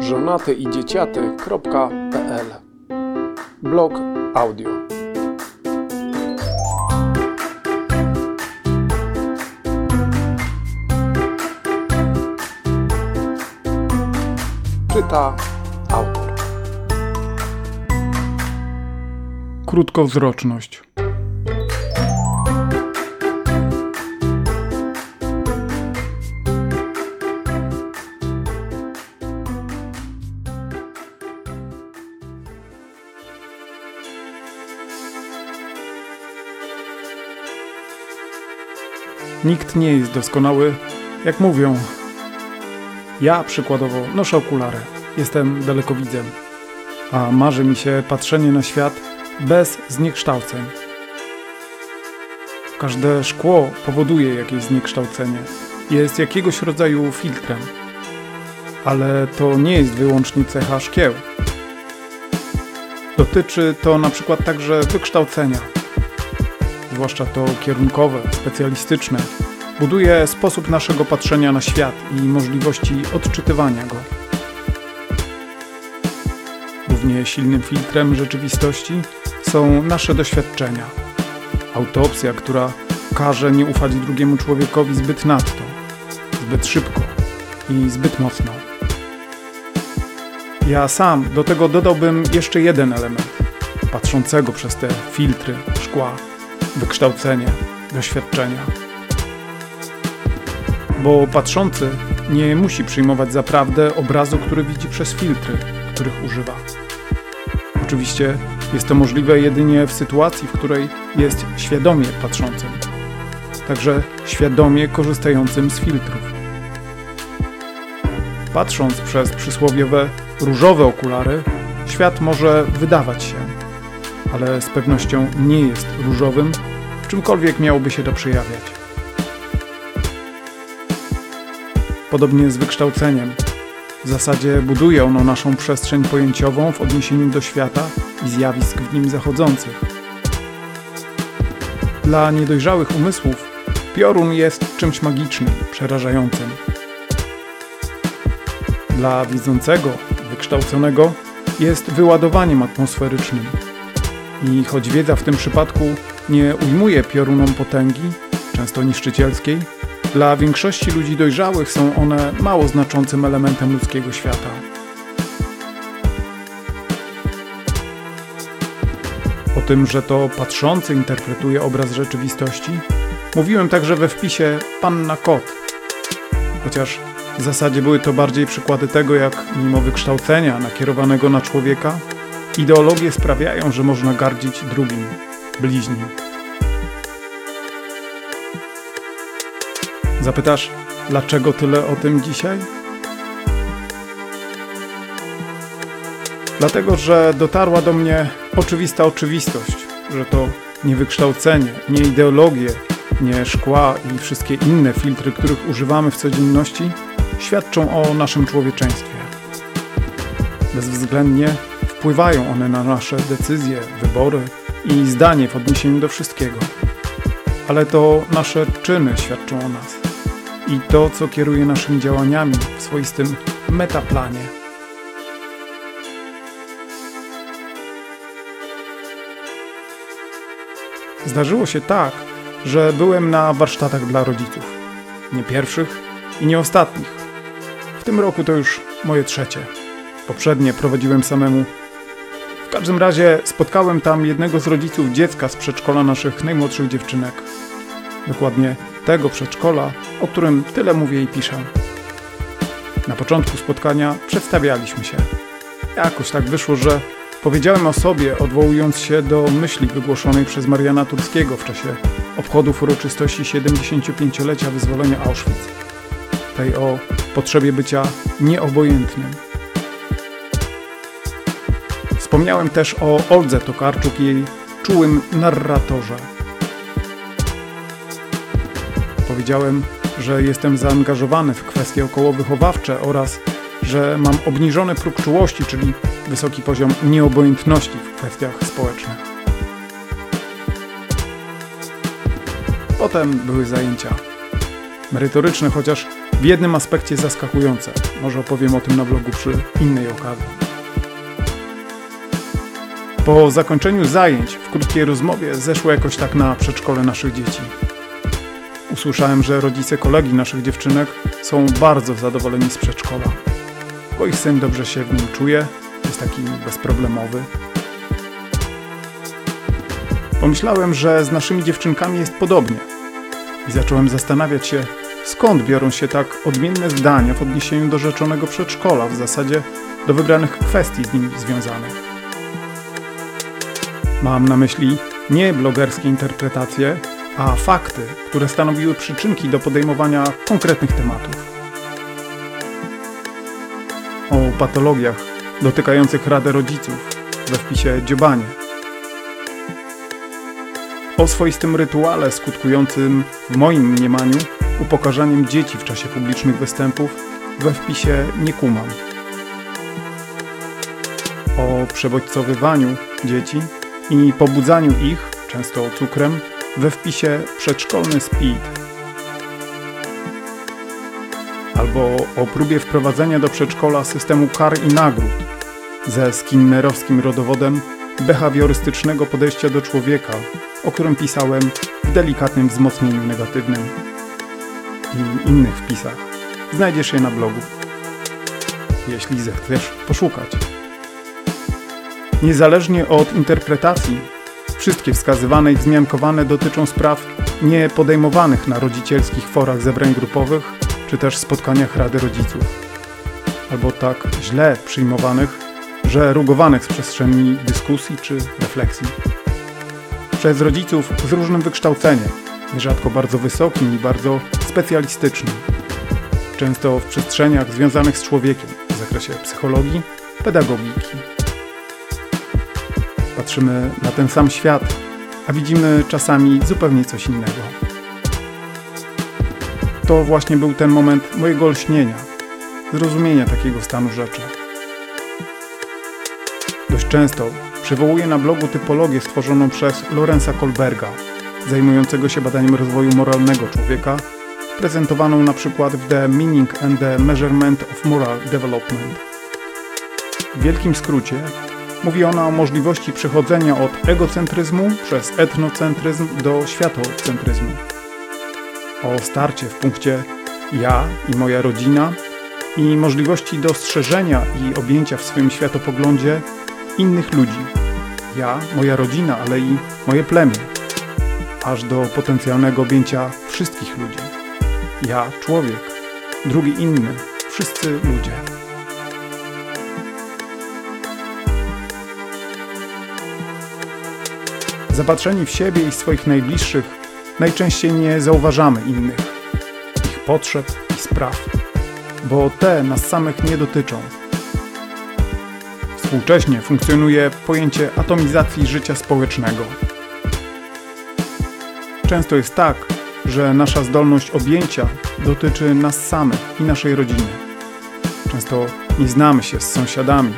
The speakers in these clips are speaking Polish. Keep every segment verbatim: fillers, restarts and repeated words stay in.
żonaty i dzieciaty kropka pe el. Blog audio. Czyta autor. Krótkowzroczność. Nikt nie jest doskonały, jak mówią. Ja przykładowo noszę okulary, jestem dalekowidzem, a marzy mi się patrzenie na świat bez zniekształceń. Każde szkło powoduje jakieś zniekształcenie, jest jakiegoś rodzaju filtrem, ale to nie jest wyłącznie cecha szkieł. Dotyczy to na przykład także wykształcenia, zwłaszcza to kierunkowe, specjalistyczne, buduje sposób naszego patrzenia na świat i możliwości odczytywania go. Równie silnym filtrem rzeczywistości są nasze doświadczenia. Autopsja, która każe nie ufać drugiemu człowiekowi zbyt nadto, zbyt szybko i zbyt mocno. Ja sam do tego dodałbym jeszcze jeden element, patrzącego przez te filtry szkła, wykształcenie, doświadczenia. Bo patrzący nie musi przyjmować za prawdę obrazu, który widzi przez filtry, których używa. Oczywiście jest to możliwe jedynie w sytuacji, w której jest świadomie patrzącym, także świadomie korzystającym z filtrów. Patrząc przez przysłowiowe różowe okulary, świat może wydawać się, ale z pewnością nie jest różowym, w czymkolwiek miałoby się to przejawiać. Podobnie z wykształceniem. W zasadzie buduje ono naszą przestrzeń pojęciową w odniesieniu do świata i zjawisk w nim zachodzących. Dla niedojrzałych umysłów piorun jest czymś magicznym, przerażającym. Dla widzącego, wykształconego jest wyładowaniem atmosferycznym. I choć wiedza w tym przypadku nie ujmuje piorunom potęgi, często niszczycielskiej, dla większości ludzi dojrzałych są one mało znaczącym elementem ludzkiego świata. O tym, że to patrzący interpretuje obraz rzeczywistości, mówiłem także we wpisie Panna Kot. Chociaż w zasadzie były to bardziej przykłady tego, jak mimo wykształcenia nakierowanego na człowieka, ideologie sprawiają, że można gardzić drugim, bliźnim. Zapytasz, dlaczego tyle o tym dzisiaj? Dlatego, że dotarła do mnie oczywista oczywistość, że to nie wykształcenie, nie ideologie, nie szkła i wszystkie inne filtry, których używamy w codzienności, świadczą o naszym człowieczeństwie. Bezwzględnie wpływają one na nasze decyzje, wybory i zdanie w odniesieniu do wszystkiego. Ale to nasze czyny świadczą o nas i to, co kieruje naszymi działaniami w swoistym metaplanie. Zdarzyło się tak, że byłem na warsztatach dla rodziców. Nie pierwszych i nie ostatnich. W tym roku to już moje trzecie. Poprzednie prowadziłem samemu. W każdym razie spotkałem tam jednego z rodziców dziecka z przedszkola naszych najmłodszych dziewczynek. Dokładnie tego przedszkola, o którym tyle mówię i piszę. Na początku spotkania przedstawialiśmy się. Jakoś tak wyszło, że powiedziałem o sobie, odwołując się do myśli wygłoszonej przez Mariana Turskiego w czasie obchodów uroczystości siedemdziesięciopięciolecia wyzwolenia Auschwitz. Tej o potrzebie bycia nieobojętnym. Wspomniałem też o Oldze Tokarczuk i jej czułym narratorze. Powiedziałem, że jestem zaangażowany w kwestie okołowychowawcze oraz że mam obniżony próg czułości, czyli wysoki poziom nieobojętności w kwestiach społecznych. Potem były zajęcia. Merytoryczne, chociaż w jednym aspekcie zaskakujące. Może opowiem o tym na blogu przy innej okazji. Po zakończeniu zajęć w krótkiej rozmowie zeszło jakoś tak na przedszkole naszych dzieci. Usłyszałem, że rodzice kolegi naszych dziewczynek są bardzo zadowoleni z przedszkola, bo ich syn dobrze się w nim czuje, jest taki bezproblemowy. Pomyślałem, że z naszymi dziewczynkami jest podobnie i zacząłem zastanawiać się, skąd biorą się tak odmienne zdania w odniesieniu do rzeczonego przedszkola, w zasadzie do wybranych kwestii z nim związanych. Mam na myśli nie blogerskie interpretacje, a fakty, które stanowiły przyczynki do podejmowania konkretnych tematów. O patologiach dotykających Radę Rodziców we wpisie dziobanie. O swoistym rytuale skutkującym, w moim mniemaniu, upokarzaniem dzieci w czasie publicznych występów we wpisie nie kumam. O przebodźcowywaniu dzieci i pobudzaniu ich, często cukrem, we wpisie przedszkolny speed. Albo o próbie wprowadzenia do przedszkola systemu kar i nagród ze skinnerowskim rodowodem behawiorystycznego podejścia do człowieka, o którym pisałem w delikatnym wzmocnieniu negatywnym i innych wpisach. Znajdziesz je na blogu, jeśli zechcesz poszukać. Niezależnie od interpretacji, wszystkie wskazywane i wzmiankowane dotyczą spraw nie podejmowanych na rodzicielskich forach zebrań grupowych czy też spotkaniach Rady Rodziców, albo tak źle przyjmowanych, że rugowanych z przestrzeni dyskusji czy refleksji. Przez rodziców z różnym wykształceniem, nierzadko bardzo wysokim i bardzo specjalistycznym, często w przestrzeniach związanych z człowiekiem w zakresie psychologii, pedagogiki. Patrzymy na ten sam świat, a widzimy czasami zupełnie coś innego. To właśnie był ten moment mojego lśnienia, zrozumienia takiego stanu rzeczy. Dość często przywołuję na blogu typologię stworzoną przez Lorenza Kohlberga, zajmującego się badaniem rozwoju moralnego człowieka, prezentowaną na przykład w The Meaning and the Measurement of Moral Development. W wielkim skrócie mówi ona o możliwości przechodzenia od egocentryzmu przez etnocentryzm do światocentryzmu. O starcie w punkcie ja i moja rodzina i możliwości dostrzeżenia i objęcia w swoim światopoglądzie innych ludzi. Ja, moja rodzina, ale i moje plemię. Aż do potencjalnego objęcia wszystkich ludzi. Ja, człowiek, drugi inny, wszyscy ludzie. Zapatrzeni w siebie i swoich najbliższych, najczęściej nie zauważamy innych, ich potrzeb i spraw, bo te nas samych nie dotyczą. Współcześnie funkcjonuje pojęcie atomizacji życia społecznego. Często jest tak, że nasza zdolność objęcia dotyczy nas samych i naszej rodziny. Często nie znamy się z sąsiadami.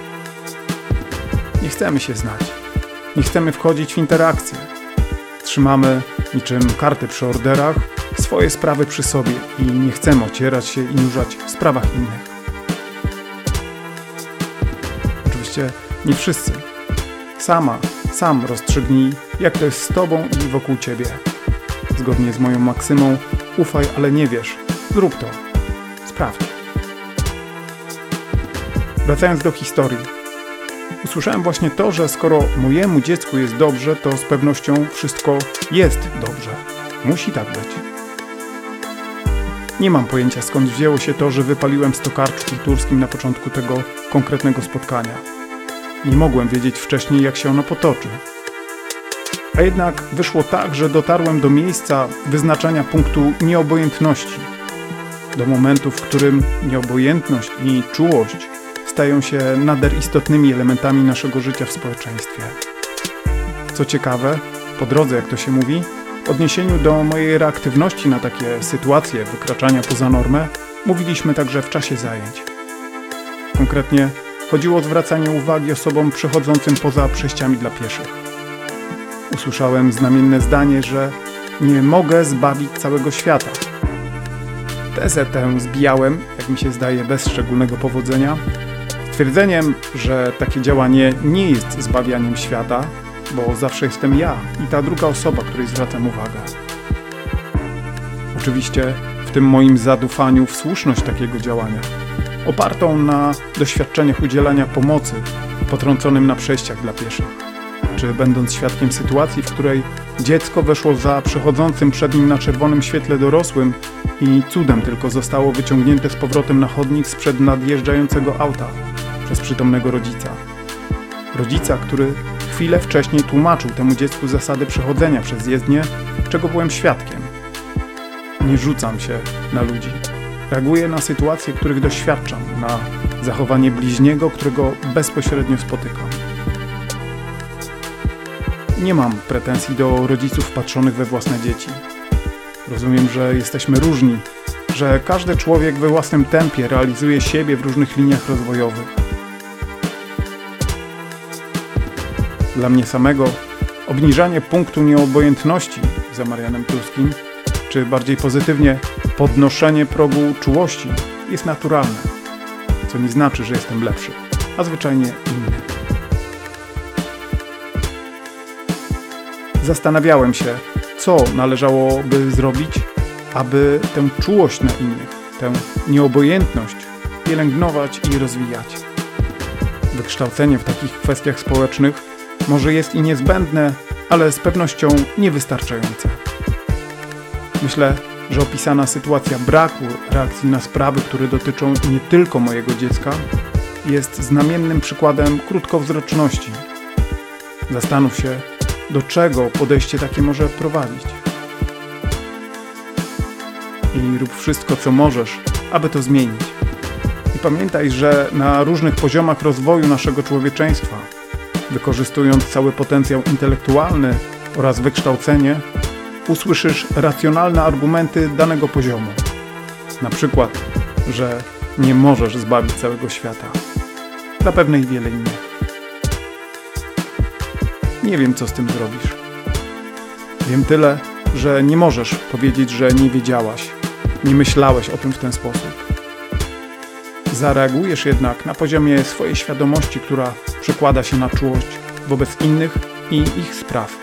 Nie chcemy się znać. Nie chcemy wchodzić w interakcje. Trzymamy, niczym karty przy orderach, swoje sprawy przy sobie i nie chcemy ocierać się i nurzać w sprawach innych. Oczywiście nie wszyscy. Sama, sam rozstrzygnij, jak to jest z tobą i wokół ciebie. Zgodnie z moją maksymą, ufaj, ale nie wiesz. Zrób to. Sprawdź. Wracając do historii. Usłyszałem właśnie to, że skoro mojemu dziecku jest dobrze, to z pewnością wszystko jest dobrze. Musi tak być. Nie mam pojęcia, skąd wzięło się to, że wypaliłem z tokarczkiem turskim na początku tego konkretnego spotkania. Nie mogłem wiedzieć wcześniej, jak się ono potoczy. A jednak wyszło tak, że dotarłem do miejsca wyznaczania punktu nieobojętności. Do momentu, w którym nieobojętność i czułość stają się nader istotnymi elementami naszego życia w społeczeństwie. Co ciekawe, po drodze, jak to się mówi, w odniesieniu do mojej reaktywności na takie sytuacje wykraczania poza normę, mówiliśmy także w czasie zajęć. Konkretnie chodziło o zwracanie uwagi osobom przechodzącym poza przejściami dla pieszych. Usłyszałem znamienne zdanie, że nie mogę zbawić całego świata. Tezę tę zbijałem, jak mi się zdaje, bez szczególnego powodzenia, stwierdzeniem, że takie działanie nie jest zbawianiem świata, bo zawsze jestem ja i ta druga osoba, której zwracam uwagę. Oczywiście w tym moim zadufaniu w słuszność takiego działania, opartą na doświadczeniach udzielania pomocy potrąconym na przejściach dla pieszych, czy będąc świadkiem sytuacji, w której dziecko weszło za przechodzącym przed nim na czerwonym świetle dorosłym i cudem tylko zostało wyciągnięte z powrotem na chodnik sprzed nadjeżdżającego auta przez przytomnego rodzica. Rodzica, który chwilę wcześniej tłumaczył temu dziecku zasady przechodzenia przez jezdnię, czego byłem świadkiem. Nie rzucam się na ludzi. Reaguję na sytuacje, których doświadczam, na zachowanie bliźniego, którego bezpośrednio spotykam. Nie mam pretensji do rodziców wpatrzonych we własne dzieci. Rozumiem, że jesteśmy różni, że każdy człowiek we własnym tempie realizuje siebie w różnych liniach rozwojowych. Dla mnie samego obniżanie punktu nieobojętności za Marianem Pruskim, czy bardziej pozytywnie podnoszenie progu czułości jest naturalne, co nie znaczy, że jestem lepszy, a zwyczajnie inny. Zastanawiałem się, co należałoby zrobić, aby tę czułość na innych, tę nieobojętność pielęgnować i rozwijać. Wykształcenie w takich kwestiach społecznych może jest i niezbędne, ale z pewnością niewystarczające. Myślę, że opisana sytuacja braku reakcji na sprawy, które dotyczą nie tylko mojego dziecka, jest znamiennym przykładem krótkowzroczności. Zastanów się, do czego podejście takie może prowadzić. I rób wszystko, co możesz, aby to zmienić. I pamiętaj, że na różnych poziomach rozwoju naszego człowieczeństwa, wykorzystując cały potencjał intelektualny oraz wykształcenie, usłyszysz racjonalne argumenty danego poziomu. Na przykład, że nie możesz zbawić całego świata. Zapewne i wiele innych. Nie wiem, co z tym zrobisz. Wiem tyle, że nie możesz powiedzieć, że nie wiedziałaś, nie myślałeś o tym w ten sposób. Zareagujesz jednak na poziomie swojej świadomości, która przekłada się na czułość wobec innych i ich spraw.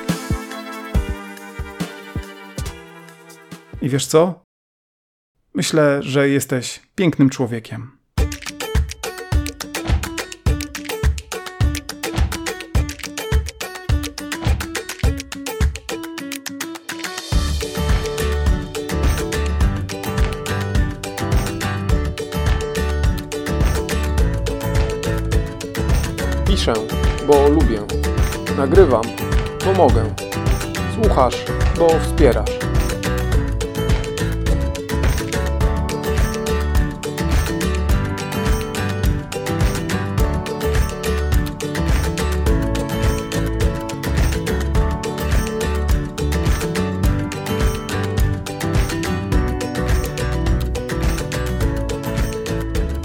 I wiesz co? Myślę, że jesteś pięknym człowiekiem. Piszę, bo lubię. Nagrywam, bo mogę. Słuchasz, bo wspierasz.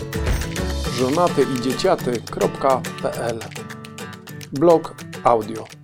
żonaty i dzieciaty kropka p l Blog audio.